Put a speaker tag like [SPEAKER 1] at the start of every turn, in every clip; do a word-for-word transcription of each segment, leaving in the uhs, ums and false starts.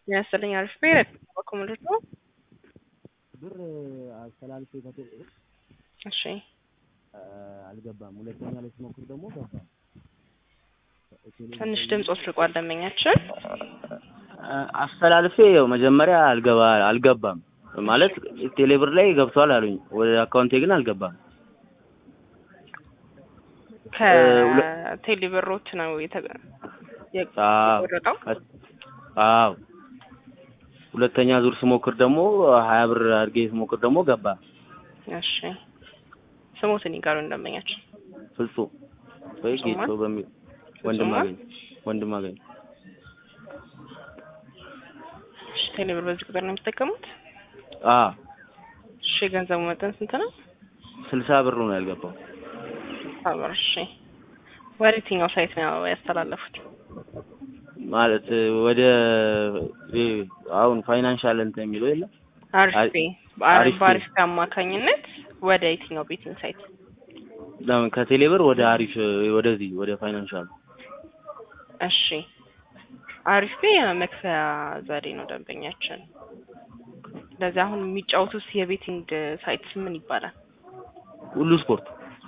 [SPEAKER 1] ያሰለኝ አሪፍ ቤት በኮሙሉት ነው።
[SPEAKER 2] ብር አስተላልፌ ከቴሌ
[SPEAKER 1] እሺ
[SPEAKER 2] አልገባም። ሁለተኛ ላይ ስሞክር ደግሞ ገባ።
[SPEAKER 1] ትንሽ ድምጽ ርቋል ደመኛችን
[SPEAKER 2] አስተላልፌ ያው መጀመሪያ አልገባ አልገባም ማለት ቴሌብር ላይ ገብቷል አሉኝ። ወደ አካውንቴ ግን አልገባም።
[SPEAKER 1] ከቴሌብሮት ነው የተቆረጠው።
[SPEAKER 2] አዎ ሁለተኛ ዙር ስሞክር ደግሞ ሀያ ብር አድርጌ ስሞክር ደግሞ ገባ።
[SPEAKER 1] እሺ ስሞትን ይጋሩ እንደመኛችን
[SPEAKER 2] ፍጹም ወይ ጌቶ በሚል ወንድም አገኝ ወንድም አገኝ።
[SPEAKER 1] እሺ ቴሌብር በዚህ ቁጥር ነው የምትጠቀሙት?
[SPEAKER 2] አዎ
[SPEAKER 1] እሺ ገንዘቡ መጠን ስንት ነው?
[SPEAKER 2] ስልሳ ብር ነው ያልገባው።
[SPEAKER 1] አብር እሺ ወደ የትኛው ሳይት ነው ያስተላለፉት?
[SPEAKER 2] ማለት ወደ አሁን ፋይናንሻል እንትን የሚለው የለም
[SPEAKER 1] አሪፍ አሪፍ አሪፍ አማካኝነት ወደ የትኛው ቤቲንግ ሳይት?
[SPEAKER 2] ለምን ከቴሌብር ወደ አሪፍ ወደዚህ ወደ ፋይናንሻል።
[SPEAKER 1] እሺ አሪፍ መክፈያ ዘዴ ነው ደንበኛችን። ለዚህ አሁን የሚጫወቱት የቤቲንግ ሳይት ምን ይባላል?
[SPEAKER 2] ሁሉ ስፖርት።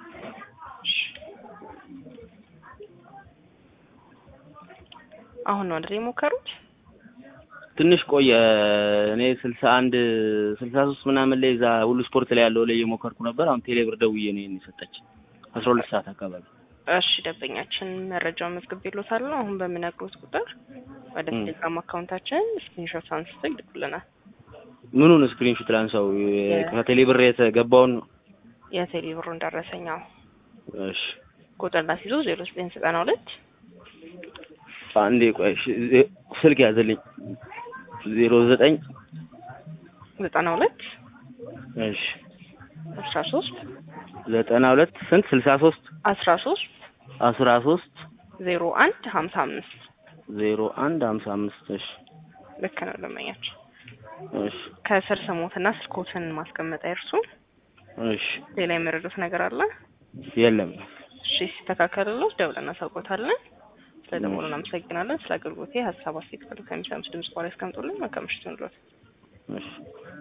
[SPEAKER 1] አሁን ነው አይደል የሞከሩት?
[SPEAKER 2] ትንሽ ቆየ። እኔ ስልሳ አንድ ስልሳ ሶስት ምናምን ላይ እዛ ሁሉ ስፖርት ላይ ያለው ላይ የሞከርኩ ነበር። አሁን ቴሌብር ደውዬ ነው የሰጠች አስራ ሁለት ሰዓት አካባቢ።
[SPEAKER 1] እሺ ደንበኛችን መረጃውን መዝግቤልዎታለሁ። አሁን በሚነግሩት ቁጥር ወደ ቴሌግራም አካውንታችን ስክሪንሾት አንስተው ይልኩልናል።
[SPEAKER 2] ምኑን ስክሪንሾት ላንሳው? ከቴሌብር የተገባውን
[SPEAKER 1] የቴሌብሩን ደረሰኛው።
[SPEAKER 2] እሺ
[SPEAKER 1] ቁጥር ላስይዞ ዜሮ ዘጠኝ ዘጠና ሁለት
[SPEAKER 2] አንዴ ቆይ ስልክ ያዘልኝ ዜሮ ዘጠኝ
[SPEAKER 1] ዘጠና ሁለት
[SPEAKER 2] እሺ
[SPEAKER 1] አስራ ሶስት
[SPEAKER 2] ዘጠና ሁለት ስንት ስልሳ ሶስት
[SPEAKER 1] አስራ ሶስት
[SPEAKER 2] አስራ ሶስት
[SPEAKER 1] ዜሮ አንድ ሀምሳ አምስት
[SPEAKER 2] ዜሮ አንድ ሀምሳ አምስት እሺ
[SPEAKER 1] ልክ ነው ደንበኛችን።
[SPEAKER 2] እሺ
[SPEAKER 1] ከስር ስሞትና ስልኮትን ማስቀመጥ አይርሱ።
[SPEAKER 2] እሺ
[SPEAKER 1] ሌላ የመረዱት ነገር አለ?
[SPEAKER 2] የለም።
[SPEAKER 1] እሺ ሲስተካከልልዎት ደውለን እናሳውቅዎታለን። ስለደወሉ እናመሰግናለን። ስለ አገልግሎቴ ሀሳብ አስተያየት ከሚሰሙት ድምጽ በኋላ ያስቀምጡልን። መልካም ምሽት ይሁንልዎት።
[SPEAKER 2] እሺ